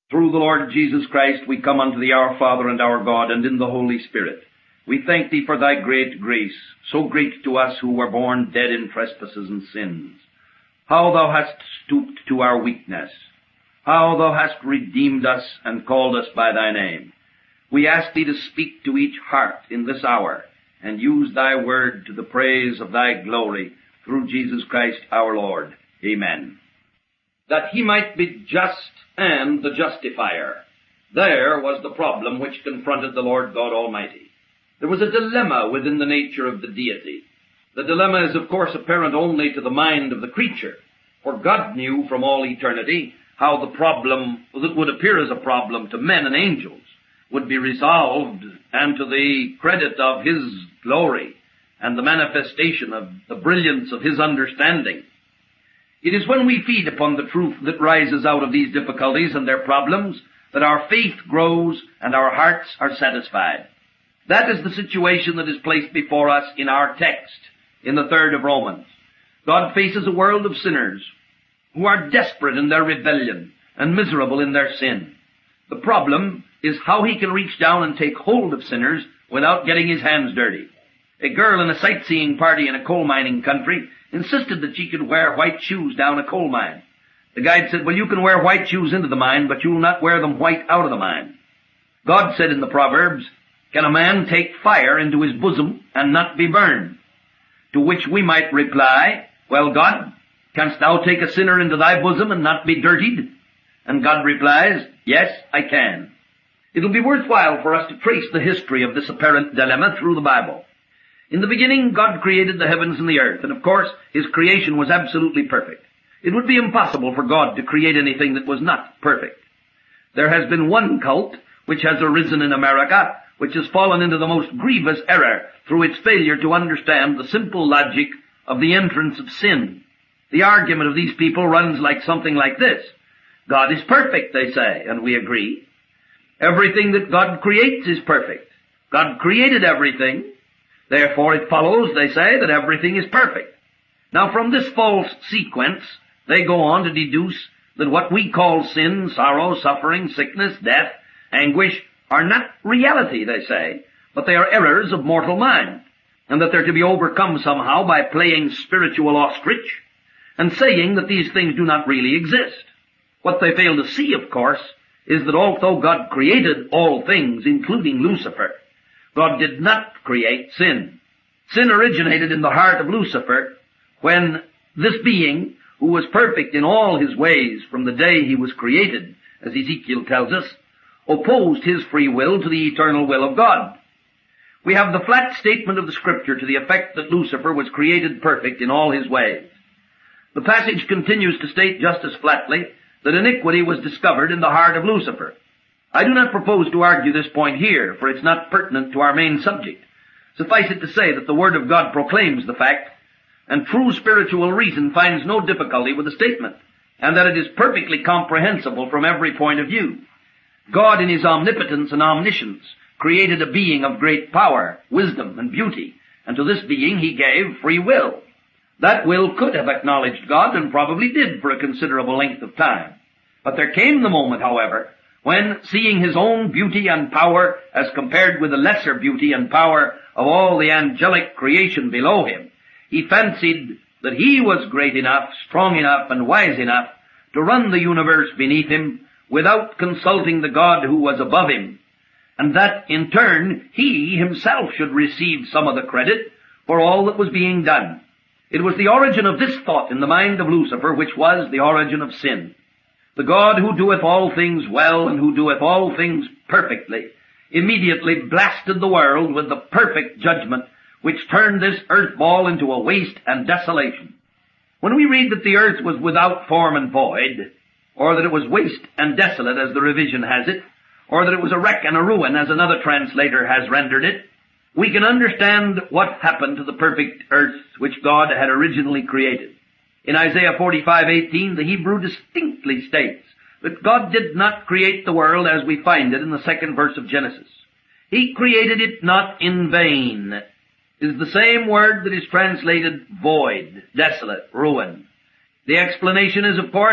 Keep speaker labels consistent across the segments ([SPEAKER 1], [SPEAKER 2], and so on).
[SPEAKER 1] Through the Lord Jesus Christ we come unto thee, our Father and our God, and in the Holy Spirit. We thank thee for thy great grace, so great to us who were born dead in trespasses and sins. How thou hast stooped to our weakness. How thou hast redeemed us and called us by thy name. We ask thee to speak to each heart in this hour, and use thy word to the praise of thy glory, through Jesus Christ our Lord. Amen. That he might be just and the justifier. There was the problem which confronted the Lord God Almighty. There was a dilemma within the nature of the deity. The dilemma is, of course, apparent only to the mind of the creature, for God knew from all eternity how the problem that would appear as a problem to men and angels would be resolved, and to the credit of his glory and the manifestation of the brilliance of his understanding. It is when we feed upon the truth that rises out of these difficulties and their problems that our faith grows and our hearts are satisfied. That is the situation that is placed before us in our text, in the 3rd of Romans. God faces a world of sinners who are desperate in their rebellion and miserable in their sin. The problem is how he can reach down and take hold of sinners without getting his hands dirty. A girl in a sightseeing party in a coal mining country insisted that she could wear white shoes down a coal mine. The guide said, well, you can wear white shoes into the mine, but you will not wear them white out of the mine. God said in the Proverbs, can a man take fire into his bosom and not be burned? To which we might reply, well, God, canst thou take a sinner into thy bosom and not be dirtied? And God replies, yes, I can. It'll be worthwhile for us to trace the history of this apparent dilemma through the Bible. In the beginning, God created the heavens and the earth, and of course, his creation was absolutely perfect. It would be impossible for God to create anything that was not perfect. There has been one cult which has arisen in America, which has fallen into the most grievous error through its failure to understand the simple logic of the entrance of sin. The argument of these people runs like something like this. God is perfect, they say, and we agree. Everything that God creates is perfect. God created everything. Therefore, it follows, they say, that everything is perfect. Now, from this false sequence, they go on to deduce that what we call sin, sorrow, suffering, sickness, death, anguish, are not reality, they say, but they are errors of mortal mind, and that they're to be overcome somehow by playing spiritual ostrich and saying that these things do not really exist. What they fail to see, of course, is that although God created all things, including Lucifer, God did not create sin. Sin originated in the heart of Lucifer when this being, who was perfect in all his ways from the day he was created, as Ezekiel tells us, opposed his free will to the eternal will of God. We have the flat statement of the Scripture to the effect that Lucifer was created perfect in all his ways. The passage continues to state just as flatly that iniquity was discovered in the heart of Lucifer. I do not propose to argue this point here, for it's not pertinent to our main subject. Suffice it to say that the Word of God proclaims the fact, and true spiritual reason finds no difficulty with the statement, and that it is perfectly comprehensible from every point of view. God, in his omnipotence and omniscience, created a being of great power, wisdom, and beauty, and to this being he gave free will. That will could have acknowledged God, and probably did for a considerable length of time. But there came the moment, however, when, seeing his own beauty and power as compared with the lesser beauty and power of all the angelic creation below him, he fancied that he was great enough, strong enough, and wise enough to run the universe beneath him without consulting the God who was above him, and that, in turn, he himself should receive some of the credit for all that was being done. It was the origin of this thought in the mind of Lucifer which was the origin of sin. The God who doeth all things well and who doeth all things perfectly immediately blasted the world with the perfect judgment which turned this earth ball into a waste and desolation. When we read that the earth was without form and void, or that it was waste and desolate as the revision has it, or that it was a wreck and a ruin as another translator has rendered it, we can understand what happened to the perfect earth which God had originally created. In Isaiah 45:18, the Hebrew distinctly states that God did not create the world as we find it in the 2nd verse of Genesis. He created it not in vain. It is the same word that is translated void, desolate, ruin. The explanation is, of course,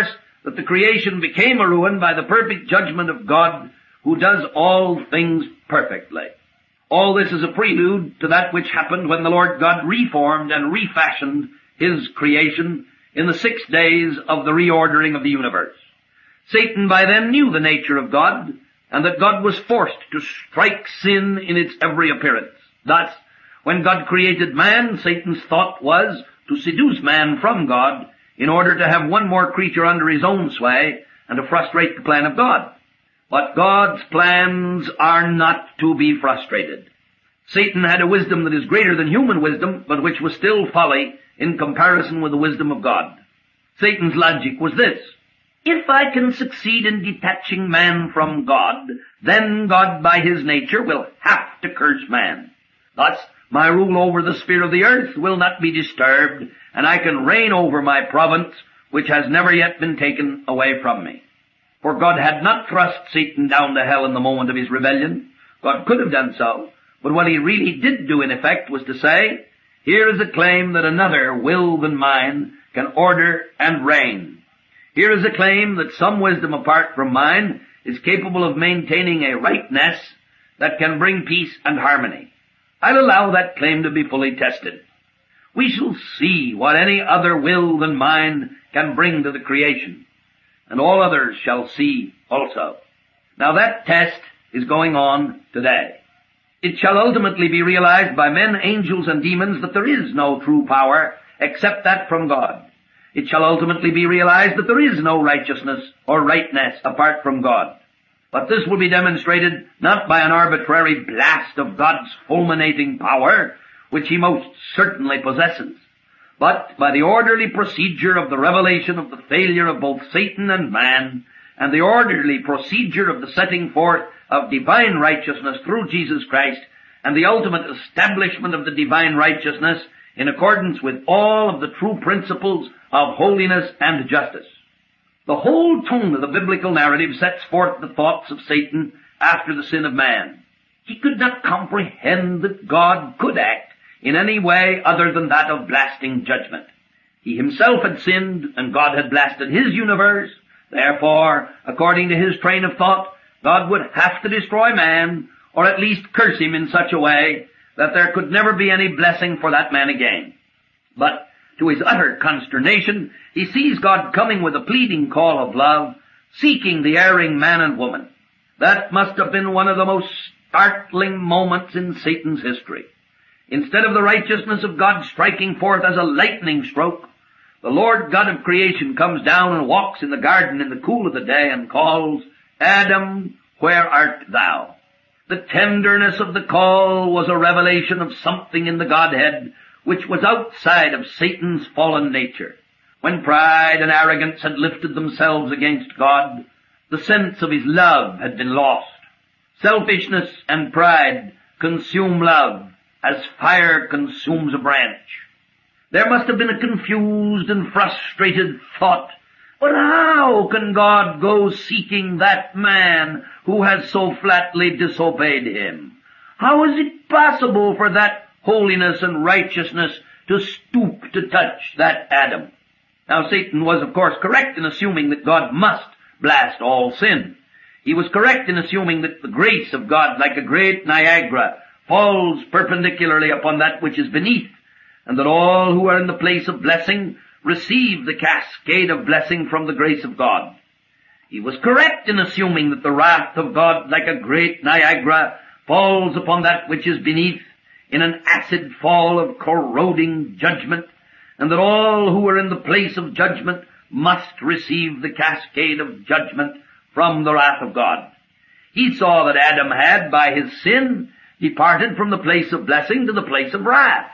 [SPEAKER 1] that the creation became a ruin by the perfect judgment of God, who does all things perfectly. All this is a prelude to that which happened when the Lord God reformed and refashioned His creation in the 6 days of the reordering of the universe. Satan by then knew the nature of God, and that God was forced to strike sin in its every appearance. Thus, when God created man, Satan's thought was to seduce man from God in order to have one more creature under his own sway and to frustrate the plan of God. But God's plans are not to be frustrated. Satan had a wisdom that is greater than human wisdom, but which was still folly in comparison with the wisdom of God. Satan's logic was this: if I can succeed in detaching man from God, then God by His nature will have to curse man. Thus, my rule over the sphere of the earth will not be disturbed, and I can reign over my province, which has never yet been taken away from me. For God had not thrust Satan down to hell in the moment of his rebellion. God could have done so, but what He really did do in effect was to say, here is a claim that another will than mine can order and reign. Here is a claim that some wisdom apart from mine is capable of maintaining a rightness that can bring peace and harmony. I'll allow that claim to be fully tested. We shall see what any other will than mine can bring to the creation, and all others shall see also. Now that test is going on today. It shall ultimately be realized by men, angels, and demons that there is no true power except that from God. It shall ultimately be realized that there is no righteousness or rightness apart from God. But this will be demonstrated not by an arbitrary blast of God's fulminating power, which He most certainly possesses, but by the orderly procedure of the revelation of the failure of both Satan and man, and the orderly procedure of the setting forth of divine righteousness through Jesus Christ, and the ultimate establishment of the divine righteousness in accordance with all of the true principles of holiness and justice. The whole tone of the biblical narrative sets forth the thoughts of Satan after the sin of man. He could not comprehend that God could act in any way other than that of blasting judgment. He himself had sinned, and God had blasted his universe. Therefore, according to his train of thought, God would have to destroy man, or at least curse him in such a way that there could never be any blessing for that man again. But to his utter consternation, he sees God coming with a pleading call of love, seeking the erring man and woman. That must have been one of the most startling moments in Satan's history. Instead of the righteousness of God striking forth as a lightning stroke, the Lord God of creation comes down and walks in the garden in the cool of the day and calls, Adam, where art thou? The tenderness of the call was a revelation of something in the Godhead which was outside of Satan's fallen nature. When pride and arrogance had lifted themselves against God, the sense of His love had been lost. Selfishness and pride consume love as fire consumes a branch. There must have been a confused and frustrated thought, but how can God go seeking that man who has so flatly disobeyed Him? How is it possible for that holiness and righteousness to stoop to touch that Adam? Now Satan was of course correct in assuming that God must blast all sin. He was correct in assuming that the grace of God, like a great Niagara, falls perpendicularly upon that which is beneath, and that all who are in the place of blessing receive the cascade of blessing from the grace of God. He was correct in assuming that the wrath of God, like a great Niagara, falls upon that which is beneath in an acid fall of corroding judgment, and that all who are in the place of judgment must receive the cascade of judgment from the wrath of God. He saw that Adam had, by his sin, departed from the place of blessing to the place of wrath.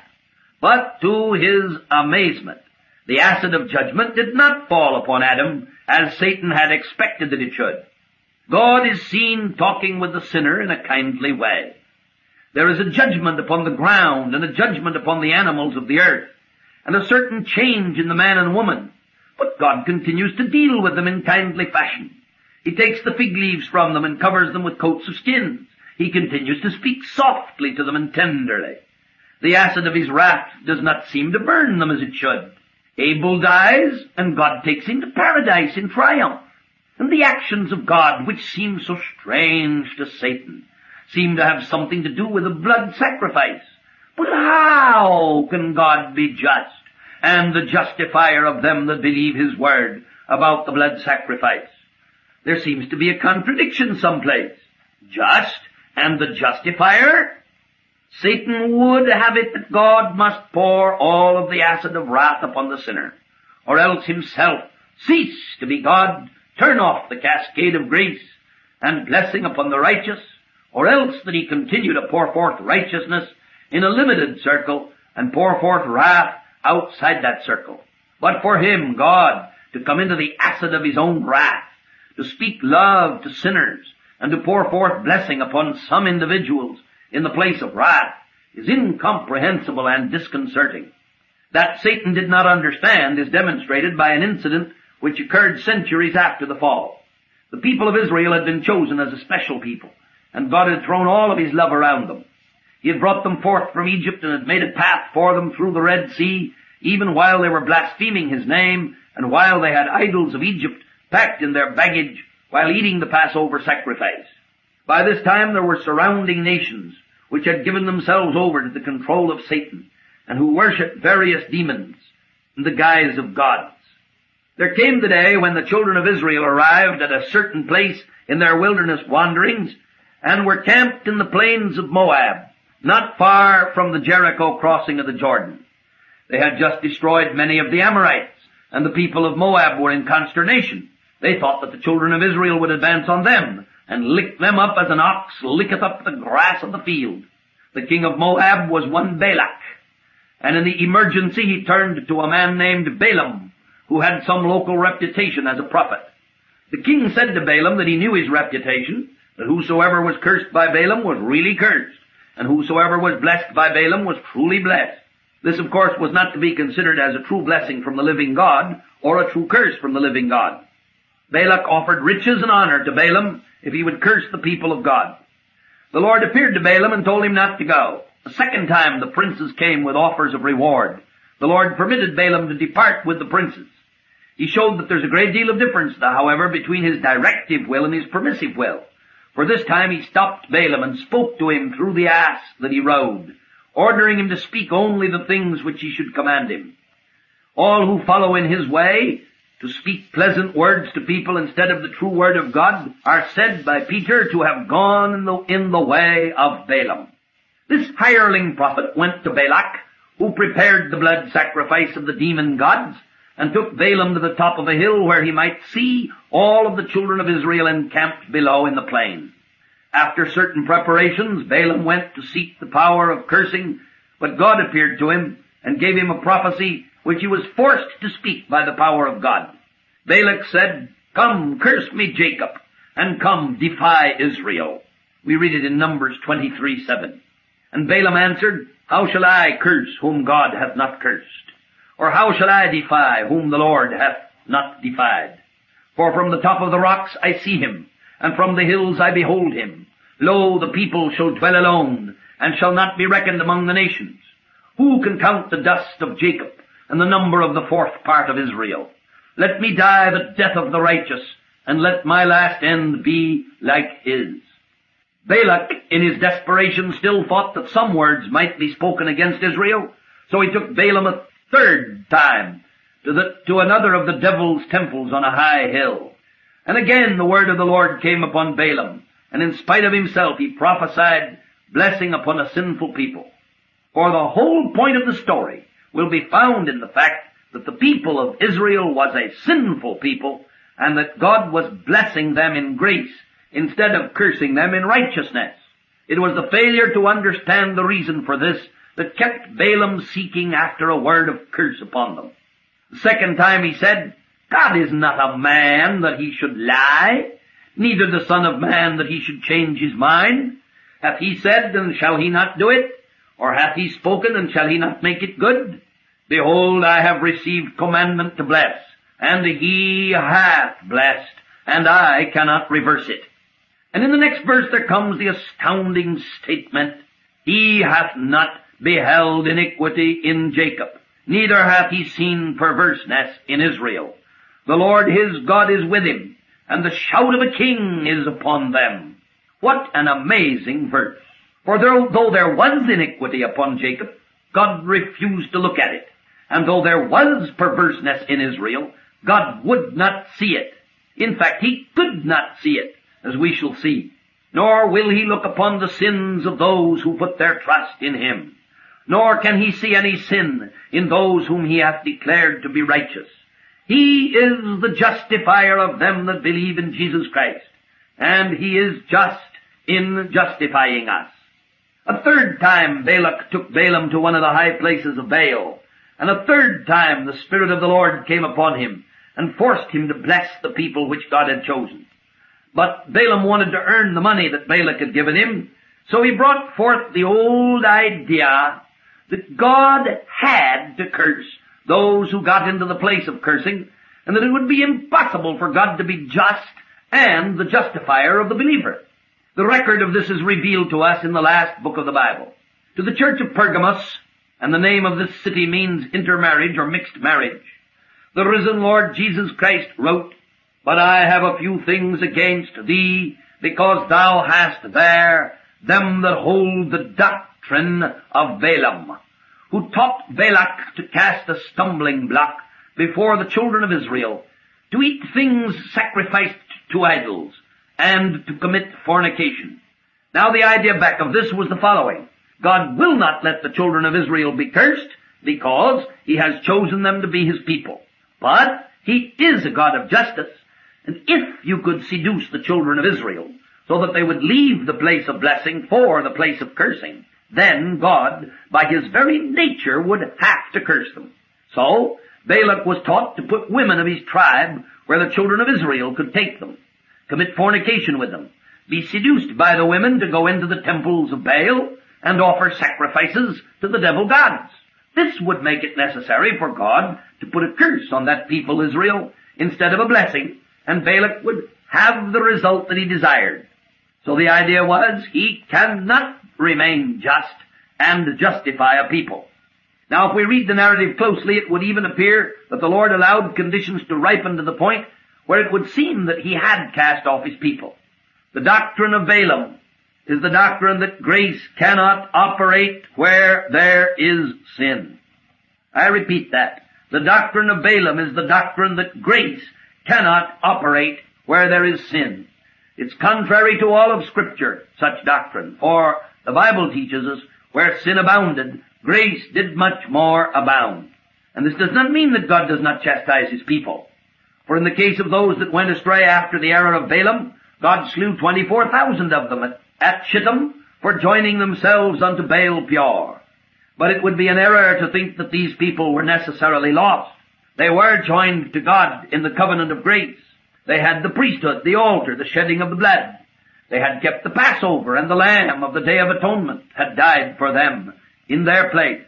[SPEAKER 1] But to his amazement, the acid of judgment did not fall upon Adam as Satan had expected that it should. God is seen talking with the sinner in a kindly way. There is a judgment upon the ground and a judgment upon the animals of the earth, and a certain change in the man and woman. But God continues to deal with them in kindly fashion. He takes the fig leaves from them and covers them with coats of skins. He continues to speak softly to them and tenderly. The acid of His wrath does not seem to burn them as it should. Abel dies, and God takes him to paradise in triumph. And the actions of God, which seem so strange to Satan, seem to have something to do with a blood sacrifice. But how can God be just and the justifier of them that believe His word about the blood sacrifice? There seems to be a contradiction someplace. Just and the justifier? Satan would have it that God must pour all of the acid of wrath upon the sinner, or else himself cease to be God, turn off the cascade of grace and blessing upon the righteous, or else that he continue to pour forth righteousness in a limited circle and pour forth wrath outside that circle. But for him, God, to come into the acid of his own wrath, to speak love to sinners, and to pour forth blessing upon some individuals in the place of wrath, is incomprehensible and disconcerting. That Satan did not understand is demonstrated by an incident which occurred centuries after the fall. The people of Israel had been chosen as a special people, and God had thrown all of His love around them. He had brought them forth from Egypt and had made a path for them through the Red Sea, even while they were blaspheming His name, and while they had idols of Egypt packed in their baggage while eating the Passover sacrifice. By this time there were surrounding nations which had given themselves over to the control of Satan and who worshipped various demons in the guise of gods. There came the day when the children of Israel arrived at a certain place in their wilderness wanderings and were camped in the plains of Moab, not far from the Jericho crossing of the Jordan. They had just destroyed many of the Amorites, and the people of Moab were in consternation. They thought that the children of Israel would advance on them and lick them up as an ox licketh up the grass of the field. The king of Moab was one Balak, and in the emergency he turned to a man named Balaam, who had some local reputation as a prophet. The king said to Balaam that he knew his reputation, that whosoever was cursed by Balaam was really cursed, and whosoever was blessed by Balaam was truly blessed. This, of course, was not to be considered as a true blessing from the living God, or a true curse from the living God. Balak offered riches and honor to Balaam if he would curse the people of God. The Lord appeared to Balaam and told him not to go. A second time the princes came with offers of reward. The Lord permitted Balaam to depart with the princes. He showed that there's a great deal of difference, however, between his directive will and his permissive will. For this time he stopped Balaam and spoke to him through the ass that he rode, ordering him to speak only the things which he should command him. All who follow in his way, to speak pleasant words to people instead of the true word of God, are said by Peter to have gone in the way of Balaam. This hireling prophet went to Balak, who prepared the blood sacrifice of the demon gods, and took Balaam to the top of a hill where he might see all of the children of Israel encamped below in the plain. After certain preparations, Balaam went to seek the power of cursing, but God appeared to him and gave him a prophecy which he was forced to speak by the power of God. Balak said, "Come, curse me, Jacob, and come, defy Israel." We read it in Numbers 23:7. And Balaam answered, "How shall I curse whom God hath not cursed? Or how shall I defy whom the Lord hath not defied? For from the top of the rocks I see him, and from the hills I behold him. Lo, the people shall dwell alone, and shall not be reckoned among the nations. Who can count the dust of Jacob, and the number of the fourth part of Israel? Let me die the death of the righteous, and let my last end be like his." Balak, in his desperation, still thought that some words might be spoken against Israel, so he took Balaam a third time to another of the devil's temples on a high hill. And again the word of the Lord came upon Balaam, and in spite of himself he prophesied blessing upon a sinful people. For the whole point of the story will be found in the fact that the people of Israel was a sinful people, and that God was blessing them in grace instead of cursing them in righteousness. It was the failure to understand the reason for this that kept Balaam seeking after a word of curse upon them. The second time he said, "God is not a man that he should lie, neither the Son of Man that he should change his mind. Hath he said, and shall he not do it? Or hath he spoken, and shall he not make it good? Behold, I have received commandment to bless, and he hath blessed, and I cannot reverse it." And in the next verse there comes the astounding statement, "He hath not beheld iniquity in Jacob, neither hath he seen perverseness in Israel. The Lord his God is with him, and the shout of a king is upon them. What an amazing verse. For though there was iniquity upon Jacob, God refused to look at it. And though there was perverseness in Israel, God would not see it. In fact, he could not see it, as we shall see. Nor will he look upon the sins of those who put their trust in him. Nor can he see any sin in those whom he hath declared to be righteous. He is the justifier of them that believe in Jesus Christ, and he is just in justifying us. A third time Balak took Balaam to one of the high places of Baal, and a third time the Spirit of the Lord came upon him and forced him to bless the people which God had chosen. But Balaam wanted to earn the money that Balak had given him, so he brought forth the old idea that God had to curse those who got into the place of cursing, and that it would be impossible for God to be just and the justifier of the believer. The record of this is revealed to us in the last book of the Bible. To the church of Pergamos, and the name of this city means intermarriage or mixed marriage, the risen Lord Jesus Christ wrote, "But I have a few things against thee, because thou hast there them that hold the doctrine of Balaam, who taught Balak to cast a stumbling block before the children of Israel, to eat things sacrificed to idols, and to commit fornication." Now the idea back of this was the following. God will not let the children of Israel be cursed, because he has chosen them to be his people. But he is a God of justice, and if you could seduce the children of Israel so that they would leave the place of blessing for the place of cursing, then God, by his very nature, would have to curse them. So Balak was taught to put women of his tribe where the children of Israel could take them, commit fornication with them, be seduced by the women to go into the temples of Baal and offer sacrifices to the devil gods. This would make it necessary for God to put a curse on that people Israel instead of a blessing, and Balak would have the result that he desired. So the idea was, he cannot remain just and justify a people. Now if we read the narrative closely, it would even appear that the Lord allowed conditions to ripen to the point where it would seem that he had cast off his people. The doctrine of Balaam is the doctrine that grace cannot operate where there is sin. I repeat that. The doctrine of Balaam is the doctrine that grace cannot operate where there is sin. It's contrary to all of Scripture, such doctrine, for the Bible teaches us, where sin abounded, grace did much more abound. And this does not mean that God does not chastise his people. For in the case of those that went astray after the error of Balaam, God slew 24,000 of them at Shittim for joining themselves unto Baal Peor. But it would be an error to think that these people were necessarily lost. They were joined to God in the covenant of grace. They had the priesthood, the altar, the shedding of the blood. They had kept the Passover, and the Lamb of the Day of Atonement had died for them in their place.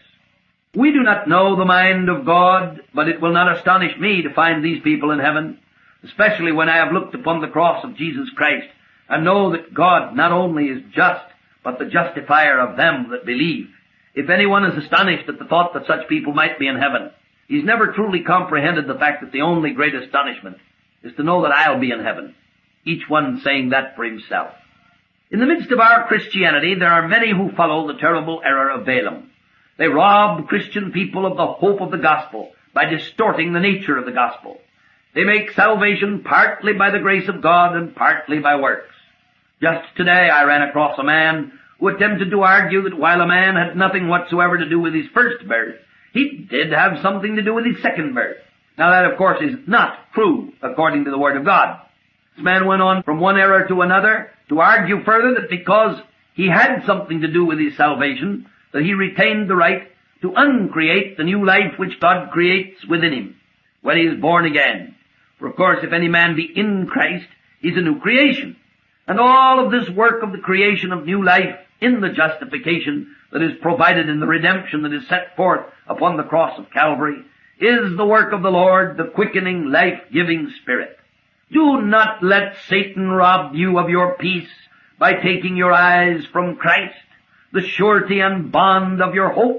[SPEAKER 1] We do not know the mind of God, but it will not astonish me to find these people in heaven, especially when I have looked upon the cross of Jesus Christ and know that God not only is just, but the justifier of them that believe. If anyone is astonished at the thought that such people might be in heaven, he's never truly comprehended the fact that the only great astonishment is to know that I'll be in heaven, each one saying that for himself. In the midst of our Christianity, there are many who follow the terrible error of Balaam. They rob Christian people of the hope of the gospel by distorting the nature of the gospel. They make salvation partly by the grace of God and partly by works. Just today I ran across a man who attempted to argue that while a man had nothing whatsoever to do with his first birth, he did have something to do with his second birth. Now that, of course, is not true according to the Word of God. This man went on from one error to another to argue further that because he had something to do with his salvation, that he retained the right to uncreate the new life which God creates within him when he is born again. For of course, if any man be in Christ, he's a new creation. And all of this work of the creation of new life in the justification that is provided in the redemption that is set forth upon the cross of Calvary is the work of the Lord, the quickening, life-giving Spirit. Do not let Satan rob you of your peace by taking your eyes from Christ, the surety and bond of your hope.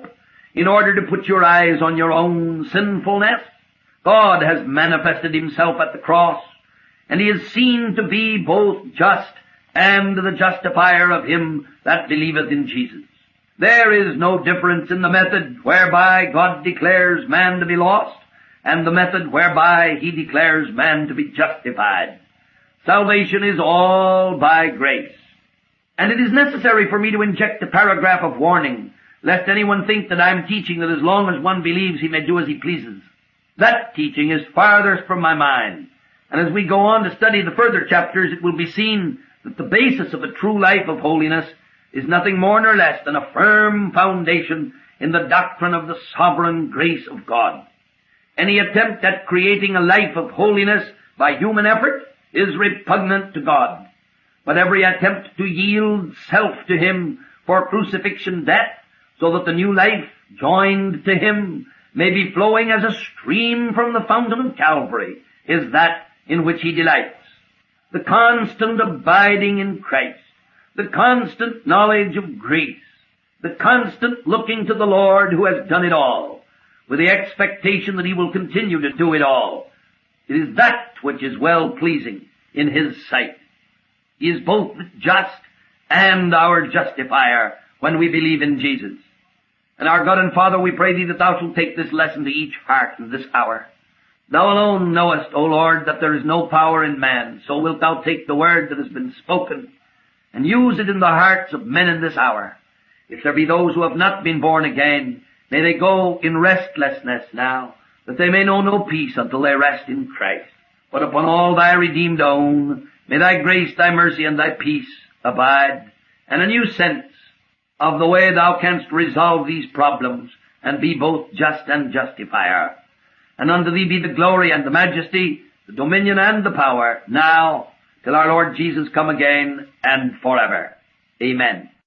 [SPEAKER 1] in order to put your eyes on your own sinfulness. God has manifested himself at the cross, and he is seen to be both just and the justifier of him that believeth in Jesus. There is no difference in the method whereby God declares man to be lost and the method whereby he declares man to be justified. Salvation is all by grace. And it is necessary for me to inject a paragraph of warning, lest anyone think that I am teaching that as long as one believes he may do as he pleases. That teaching is farthest from my mind. And as we go on to study the further chapters, it will be seen that the basis of a true life of holiness is nothing more nor less than a firm foundation in the doctrine of the sovereign grace of God. Any attempt at creating a life of holiness by human effort is repugnant to God. But every attempt to yield self to him for crucifixion death, so that the new life joined to him may be flowing as a stream from the fountain of Calvary, is that in which he delights. The constant abiding in Christ, the constant knowledge of grace, the constant looking to the Lord who has done it all, with the expectation that he will continue to do it all. It is that which is well-pleasing in his sight. He is both just and our justifier when we believe in Jesus. And our God and Father, we pray thee that thou shalt take this lesson to each heart in this hour. Thou alone knowest, O Lord, that there is no power in man, so wilt thou take the word that has been spoken and use it in the hearts of men in this hour. If there be those who have not been born again, may they go in restlessness now, that they may know no peace until they rest in Christ. But upon all thy redeemed own, may thy grace, thy mercy, and thy peace abide, and a new sense of the way thou canst resolve these problems and be both just and justifier. And unto thee be the glory and the majesty, the dominion and the power, now, till our Lord Jesus come again, and forever. Amen.